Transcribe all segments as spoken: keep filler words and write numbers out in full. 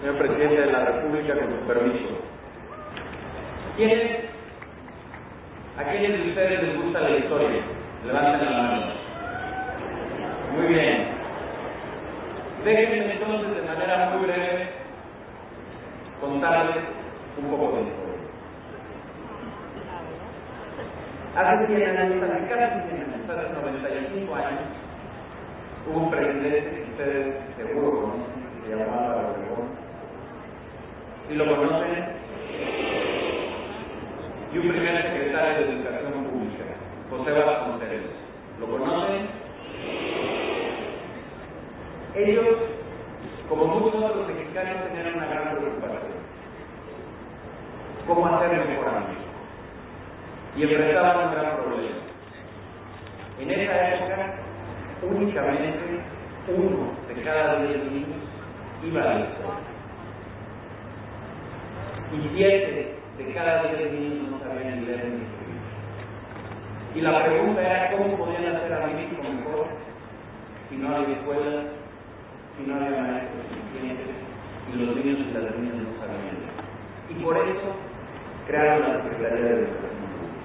señor presidente de la República, con su permiso. ¿Quiénes? ¿A quiénes de ustedes les gusta la historia? Levanten la mano. Muy bien. Déjenme entonces, de manera muy breve, contarles un poco de historia. Hace cien años, hace casi cien años, hace noventa y cinco años, hubo un presidente que ustedes seguro conocen, que se llamaba Álvaro Obregón. ¿Sí lo conocen? Y un primer secretario de Educación Pública, José Vasconcelos. ¿Lo conocen? Ellos, como muchos otros mexicanos, tenían una gran preocupación: ¿cómo hacer mejor a México? Y enfrentaban un gran problema. En esa época, únicamente uno de cada diez niños iba a la escuela. Y siete de cada diez niños no sabían ni leer ni escribir. Y la pregunta era: ¿cómo podían hacer a México mejor si no había escuelas, si no había maestros suficientes y los niños y las niñas no sabían leer? Y por eso crearon la Secretaría de Educación.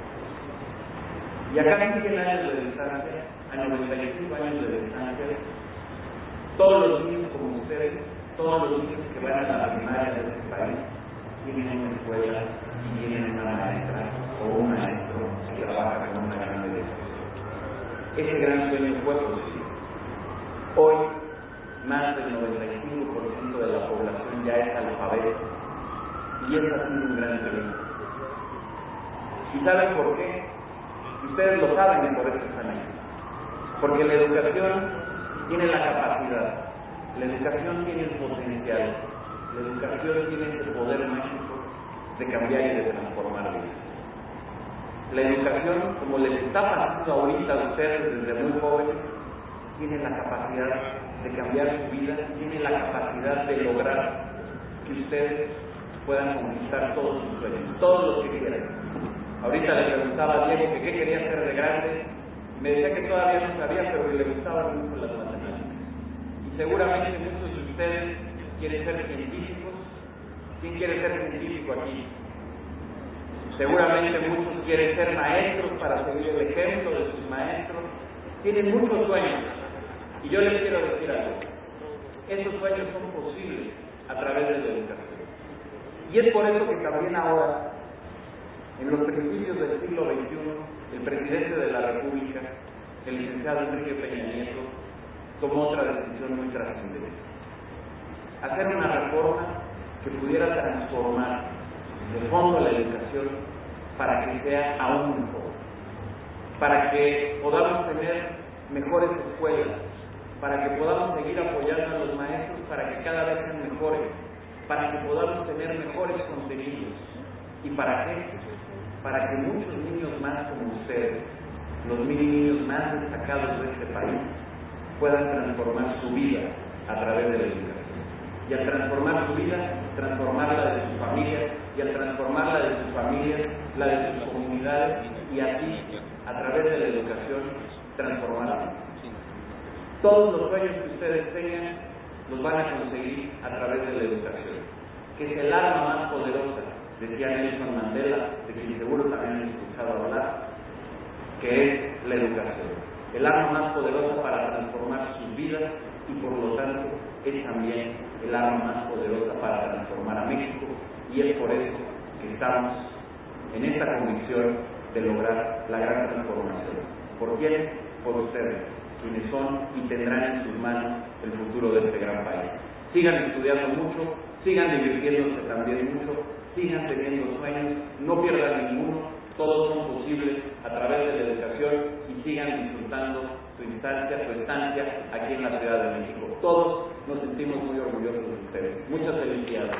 Y a casi cien años de distancia, a noventa y cinco años de distancia, todos los niños como ustedes, todos los niños que van a la primaria de este país, tienen una escuela y tienen una maestra o un maestro que trabaja con una gran dedicación. Ese gran sueño fue posible. Hoy, más del noventa y cinco por ciento de la población ya es analfabeta, y eso ha sido un gran triunfo. ¿Y saben por qué? Ustedes lo saben y por eso están ahí. Porque la educación tiene la capacidad, la educación tiene el potencial, la educación tiene ese poder mágico de cambiar y de transformar vidas. La educación, como les está pasando ahorita a ustedes desde muy jóvenes, tiene la capacidad de cambiar su vida, tiene la capacidad de lograr que ustedes puedan conquistar todos sus sueños, todos los que quieran. Ahorita le preguntaba a Diego que qué quería hacer de grande, y me decía que todavía no sabía, pero que le gustaban mucho las matemáticas. Y seguramente muchos de ustedes quieren ser científicos. ¿Quién quiere ser científico aquí? Seguramente muchos quieren ser maestros para seguir el ejemplo de sus maestros. Tienen muchos sueños. Y yo les quiero decir algo: esos sueños son posibles a través de la educación. Y es por eso que también ahora, en los principios del siglo veintiuno, el presidente de la República, el licenciado Enrique Peña Nieto, tomó otra decisión muy trascendente: hacer una reforma que pudiera transformar de fondo la educación para que sea aún mejor, para que podamos tener mejores escuelas, para que podamos seguir apoyando a los maestros para que cada vez sean mejores, para que podamos tener mejores contenidos. ¿Y para qué? Para que muchos niños más como ustedes, los mil niños más destacados de este país, puedan transformar su vida a través de la educación. Y al transformar su vida, transformar la de sus familias, y al transformar la de sus familias, la de sus comunidades, y así, a través de la educación, transformar. Todos los sueños que ustedes tengan, los van a conseguir a través de la educación, que es el arma más poderosa, decía Nelson Mandela, de quien seguro también han escuchado hablar, que es la educación. El arma más poderosa para transformar sus vidas y por lo tanto es también el arma más poderosa para transformar a México, y es por eso que estamos en esta convicción de lograr la gran transformación. ¿Por quién? Por ustedes, quienes son y tendrán en sus manos el futuro de este gran país. Sigan estudiando mucho, sigan divirtiéndose también mucho, sigan teniendo sueños, no pierdan ninguno, todos son posibles a través de la educación, y sigan disfrutando su instancia, su estancia aquí en la Ciudad de México. Todos nos sentimos muy orgullosos de ustedes. Muchas felicidades.